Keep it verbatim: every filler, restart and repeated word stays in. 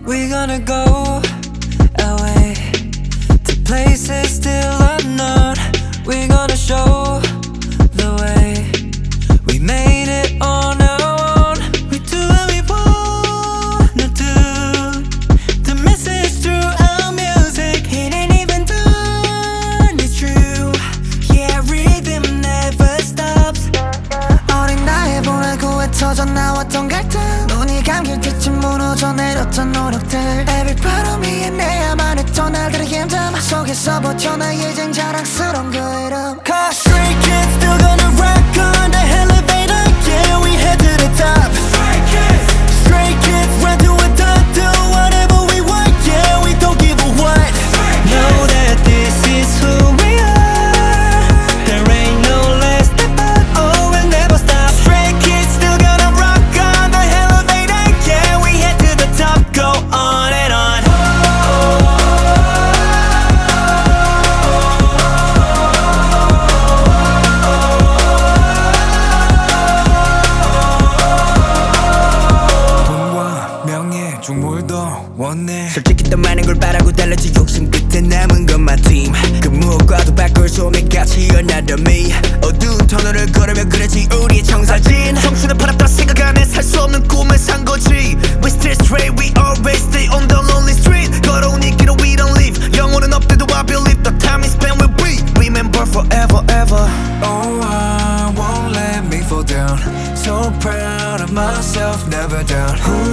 We gonna go away to places still unknown. We gonna show the way. We made it on our own. We do what we wanna do. The message through our music, it ain't even done, it's true. Yeah, rhythm never stops. 어린 나이에 보내고 흩어져 나왔던 갈등, 눈이 감길 때쯤 무너져 내렸던 노력들. Every part of me 내야만 했던 날들의 힘듦 속에서 벗어나 이젠 자랑스러운 그 이름. Cause Stray Kids still gonna rock on the elevator. Yeah, we head to the top. Stray Kids, Stray Kids, run to a dot, do whatever we want. Yeah, we don't give a what. Know that this is who we are. There ain't no less step up. Oh, we'll never stop. Stray Kids still gonna rock on the elevator. Yeah, we head to the top. Go on and on. 원해. 솔직히 더 많은 걸 바라고 달라진 욕심 끝에 남은 건 my team. 그 무엇과도 바꿀 수 없는 가치 another me. 어두운 터널을 걸으며 그려진 우리의 청사진. 청춘을 팔았다 생각 안해 살 수 없는 꿈을 산 거지. We still stray, we always stay on the lonely street. 걸어온 이 길을 we don't leave. 영혼은 없대도 I believe the time is spent with we. Remember forever ever. Oh, I won't let me fall down. So proud of myself, never down.